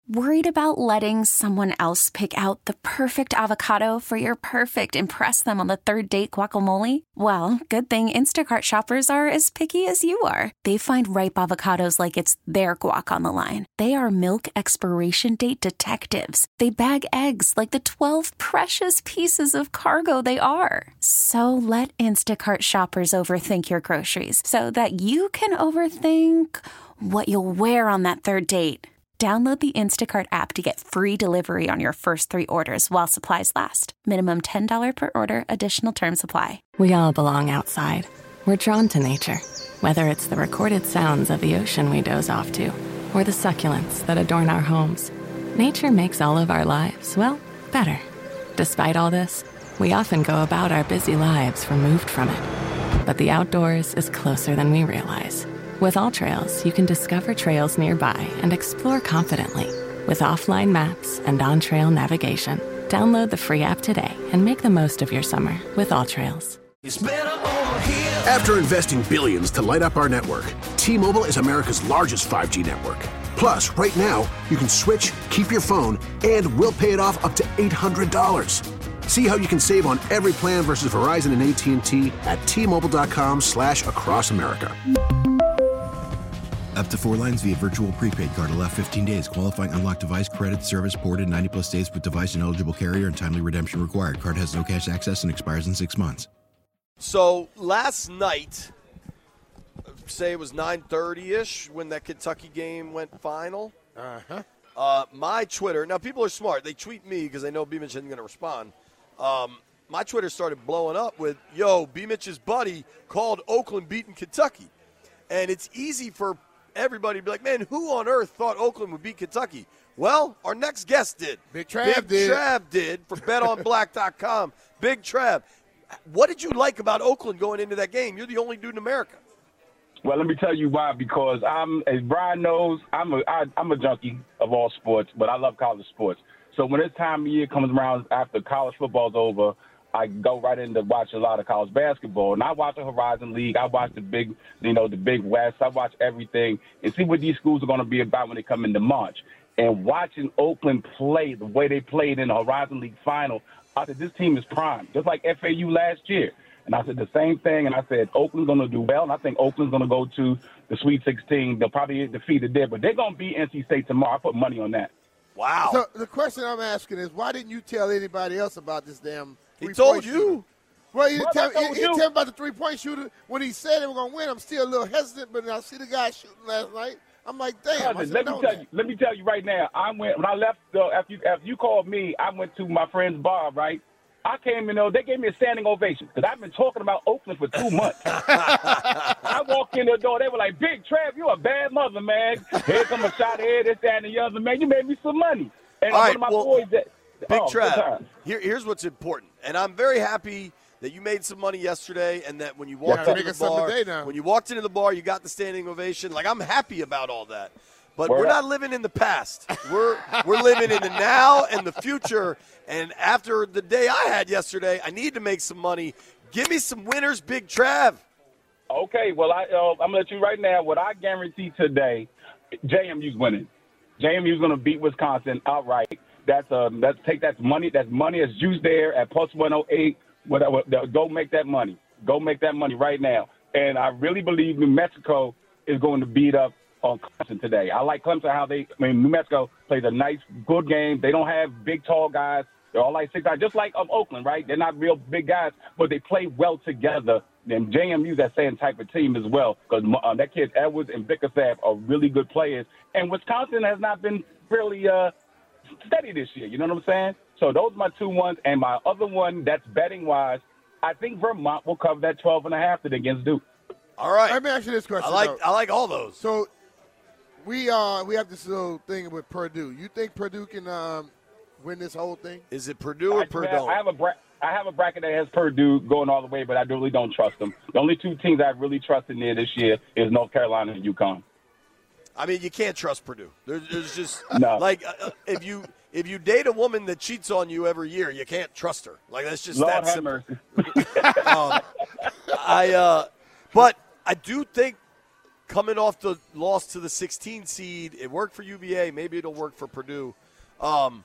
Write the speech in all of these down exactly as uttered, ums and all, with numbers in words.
Worried about letting someone else pick out the perfect avocado for your perfect impress them on the third date guacamole? Well, good thing Instacart shoppers are as picky as you are. They find ripe avocados like it's their guac on the line. They are milk expiration date detectives. They bag eggs like the twelve precious pieces of cargo they are. So let Instacart shoppers overthink your groceries so that you can overthink what you'll wear on that third date. Download the Instacart app to get free delivery on your first three orders while supplies last. Minimum ten dollars per order. Additional terms apply. We all belong outside. We're drawn to nature. Whether it's the recorded sounds of the ocean we doze off to, or the succulents that adorn our homes, nature makes all of our lives, well, better. Despite all this, we often go about our busy lives removed from it. But the outdoors is closer than we realize. With AllTrails, you can discover trails nearby and explore confidently. With offline maps and on-trail navigation, download the free app today and make the most of your summer with AllTrails. After investing billions to light up our network, T-Mobile is America's largest five G network. Plus, right now, you can switch, keep your phone, and we'll pay it off up to eight hundred dollars. See how you can save on every plan versus Verizon and A T and T at T-Mobile.com slash across America. Up to four lines via virtual prepaid card. Allow fifteen days. Qualifying unlocked device credit service ported ninety plus days with device and eligible carrier and timely redemption required. Card has no cash access and expires in six months. So last night, say it was nine thirty-ish when that Kentucky game went final. Uh-huh. Uh, my Twitter, now people are smart. They tweet me because they know B-Mitch isn't going to respond. Um, my Twitter started blowing up with, yo, B-Mitch's buddy called Oakland beating Kentucky. And it's easy for everybody to be like, man, who on earth thought Oakland would beat Kentucky? Well, our next guest did. Big Trav Big did. Trav did for bet on black dot com. Big Trav. What did you like about Oakland going into that game? You're the only dude in America. Well, let me tell you why. Because I'm, as Brian knows, I'm a I, I'm a junkie of all sports, but I love college sports. So when this time of year comes around after college football's over, I go right into watch a lot of college basketball, and I watch the Horizon League. I watch the big, you know, the Big West. I watch everything and see what these schools are going to be about when they come into March. And watching Oakland play the way they played in the Horizon League final, I said this team is prime, just like F A U last year. And I said the same thing, and I said Oakland's going to do well, and I think Oakland's going to go to the Sweet sixteen. They'll probably get defeated there, but they're going to beat N C State tomorrow. I put money on that. Wow. So the question I'm asking is, why didn't you tell anybody else about this damn He told you. Shooter? Well, he What didn't tell, I told he, he you? tell me about the three-point shooter. When he said they were going to win, I'm still a little hesitant, but I see the guy shooting last night. I'm like, damn. I Cousin, should let me known tell that. you. Let me tell you right now. I went when I left. Uh, after you after you called me, I went to my friend's bar. Right. I came in there. They gave me a standing ovation because I've been talking about Oakland for two months. I walked in the door. They were like, "Big Trav, you a bad mother, man. Here come a shot here, this, that, and the other, man. You made me some money." And All one right, of my well, boys that Big oh, good Trav, times. here, here's what's important, and I'm very happy that you made some money yesterday, and that when you walked Yeah, into making the something bar, today now. when you walked into the bar, you got the standing ovation. Like, I'm happy about all that, but Word we're up. not living in the past. We're we're living in the now and the future. And after the day I had yesterday, I need to make some money. Give me some winners, Big Trav. Okay, well, I, uh, I'm going to let you right now. What I guarantee today, J M U's winning. J M U's going to beat Wisconsin outright. That's uh, that's take that money. That's money. That's juice there at plus one oh eight. Whatever. Go make that money. Go make that money right now. And I really believe New Mexico is going to beat up on Clemson today. I like Clemson how they. I mean, New Mexico plays a nice, good game. They don't have big, tall guys. They're all like six guys, just like um, Oakland, right? They're not real big guys, but they play well together. And J M U's that same type of team as well, because uh, that kid Edwards and Bickerstaff are really good players. And Wisconsin has not been really uh, steady this year. You know what I'm saying? So those are my two ones. And my other one that's betting-wise, I think Vermont will cover that twelve and a half against Duke. All right. Let me ask you this question. I like though. I like all those. So we uh we have this little thing with Purdue. You think Purdue can um, win this whole thing? Is it Purdue or I, Purdue? I have a bra- I have a bracket that has Purdue going all the way, but I really don't trust them. The only two teams I really trust in there this year is North Carolina and UConn. I mean, you can't trust Purdue. There, there's just No. like uh, if you if you date a woman that cheats on you every year, you can't trust her. Like that's just Lord that have simple. mercy. um, I uh, but I do think coming off the loss to the sixteen seed. It worked for U V A. Maybe it'll work for Purdue. Um,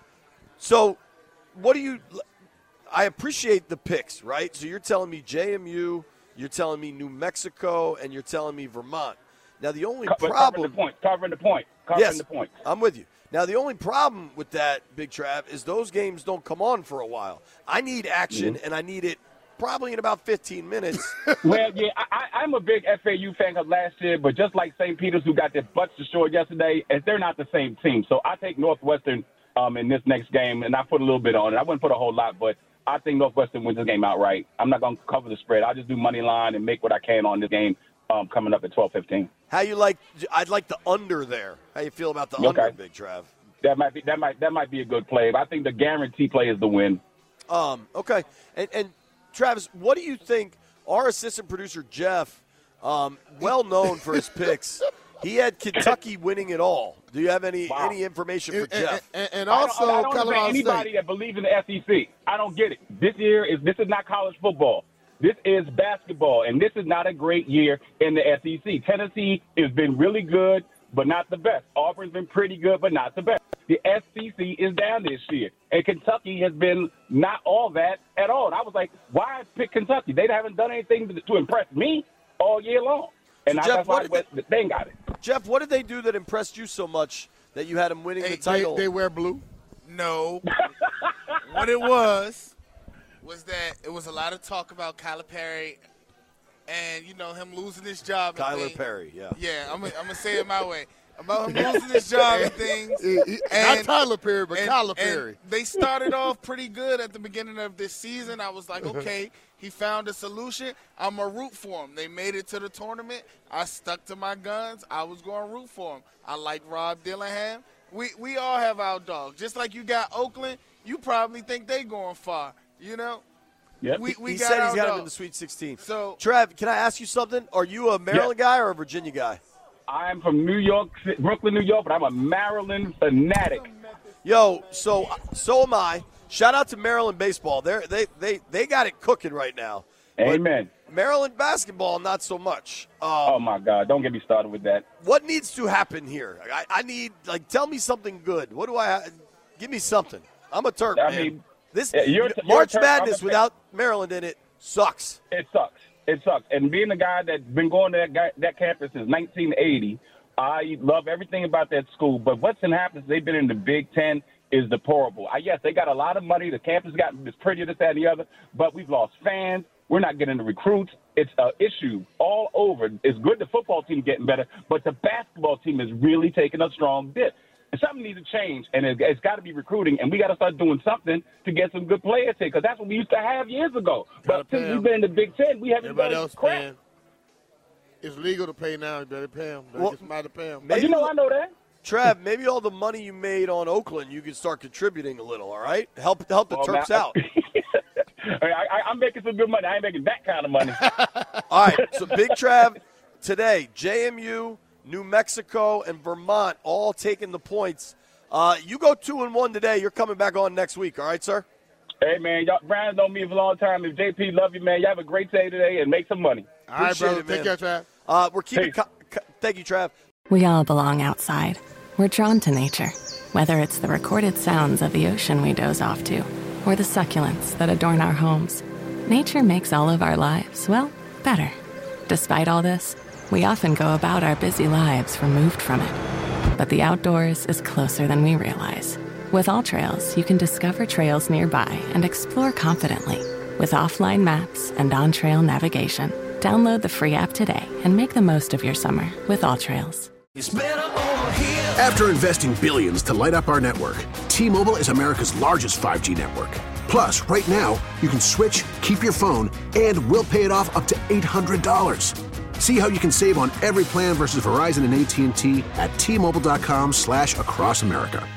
so what do you – I appreciate the picks, right? So you're telling me J M U, you're telling me New Mexico, and you're telling me Vermont. Now, the only Co- problem – Covering the point. Covering the point. Covering yes, the point. I'm with you. Now, the only problem with that, Big Trav, is those games don't come on for a while. I need action, Mm-hmm. and I need it probably in about fifteen minutes. Well, yeah, I, I, I'm a big F A U fan of last year, but just like Saint Peter's, who got their butts destroyed yesterday, and they're not the same team. So I take Northwestern um, in this next game, and I put a little bit on it. I wouldn't put a whole lot, but I think Northwestern wins this game outright. I'm not going to cover the spread. I'll just do money line and make what I can on this game um, coming up at twelve fifteen. How you like? I'd like the under there. How you feel about the Okay. under, Big Trav? That might be that might that might be a good play. But I think the guarantee play is the win. Um, okay. And, and Travis, what do you think? Our assistant producer Jeff, um, well known for his picks, he had Kentucky winning it all. Do you have any Wow. any information for And, Jeff? and, and I also, don't, I don't Colorado understand anybody State. that believes in the S E C. I don't get it. This year is this is not college football. This is basketball, and this is not a great year in the S E C. Tennessee has been really good, but not the best. Auburn's been pretty good, but not the best. The S E C is down this year, and Kentucky has been not all that at all. And I was like, why pick Kentucky? They haven't done anything to, to impress me all year long. And So, I, Jeff, that's why what did they, they ain't got it. Jeff, what did they do that impressed you so much that you had them winning Hey, the title? They, they wear blue. No. What it was was that it was a lot of talk about Kyler Perry and, you know, him losing his job. and Kyler things. Perry, yeah. Yeah, I'm going to say it my way. About him losing his job and things. He- he- not And- Tyler Perry, but and- Kyler and Perry. They started off pretty good at the beginning of this season. I was like, okay, he found a solution. I'm going to root for him. They made it to the tournament. I stuck to my guns. I was going to root for him. I like Rob Dillingham. We we all have our dogs. Just like you got Oakland, you probably think they going far, you know? Yep. We, we he got said our he's got him dogs. in the Sweet sixteen. So- Trav, can I ask you something? Are you a Maryland guy or a Virginia guy? I'm from New York, Brooklyn, New York, but I'm a Maryland fanatic. Yo, so so am I. Shout out to Maryland baseball. They they they they got it cooking right now. But Amen. Maryland basketball, not so much. Um, Oh, my God. Don't get me started with that. What needs to happen here? I, I need like tell me something good. What do I? Ha- give me something. I'm a Turk, I man. mean, this yeah, you're a- you're a March Turk, I'm a Madness fan. without Maryland in it sucks. It sucks. It sucks. And being the guy that's been going to that, guy, that campus since nineteen eighty, I love everything about that school. But what's been happening since they've been in the Big Ten is deplorable. I, yes, they got a lot of money. The campus got is prettier, this, that, and the other. But we've lost fans. We're not getting the recruits. It's an issue all over. It's good the football team getting better, but the basketball team is really taking a strong dip. And something needs to change, and it, it's got to be recruiting, and we got to start doing something to get some good players here, because that's what we used to have years ago. Gotta But since pay we've 'em. been in the Big Ten, we haven't Everybody done else crap. paying. It's legal to pay now. You better pay them. Better Well, get somebody to pay them. But you know, I know that. Trav, maybe all the money you made on Oakland, you could start contributing a little. All right, help help the Well, Terps now- out. I, I, I'm making some good money. I ain't making that kind of money. All right, so Big Trav today, J M U, New Mexico, and Vermont all taking the points. Uh, you go two and one today. You're coming back on next week. All right, sir. Hey, man, y'all, Brian known me for a long time. If J P love you, man, y'all have a great day today and make some money. All right, Appreciate brother. it, Take man. care, Trav. Uh, we're keeping. Peace. Co- co- thank you, Trav. We all belong outside. We're drawn to nature, whether it's the recorded sounds of the ocean we doze off to, or the succulents that adorn our homes. Nature makes all of our lives, well, better. Despite all this, we often go about our busy lives removed from it. But the outdoors is closer than we realize. With All Trails, you can discover trails nearby and explore confidently. With offline maps and on-trail navigation, download the free app today and make the most of your summer with All Trails. After investing billions to light up our network, T-Mobile is America's largest five G network. Plus, right now, you can switch, keep your phone, and we'll pay it off up to eight hundred dollars. See how you can save on every plan versus Verizon and A T and T at T-Mobile.com slash across America.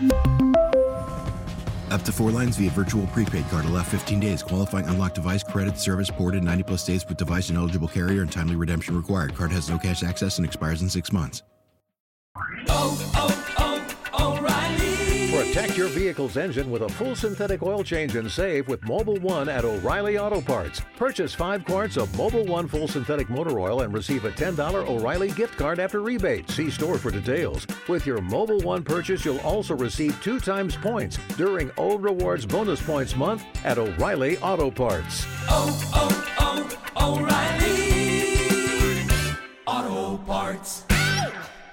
Up to four lines via virtual prepaid card. Allow fifteen days. Qualifying unlocked device credit service ported ninety plus days with device and eligible carrier and timely redemption required. Card has no cash access and expires in six months. Oh, oh, oh, O'Reilly. Protect your vehicle's engine with a full synthetic oil change and save with Mobil one at O'Reilly Auto Parts. Purchase five quarts of Mobil one full synthetic motor oil and receive a ten dollars O'Reilly gift card after rebate. See store for details. With your Mobil one purchase, you'll also receive two times points during O Rewards Bonus Points Month at O'Reilly Auto Parts. Oh, oh, oh, O'Reilly Auto Parts.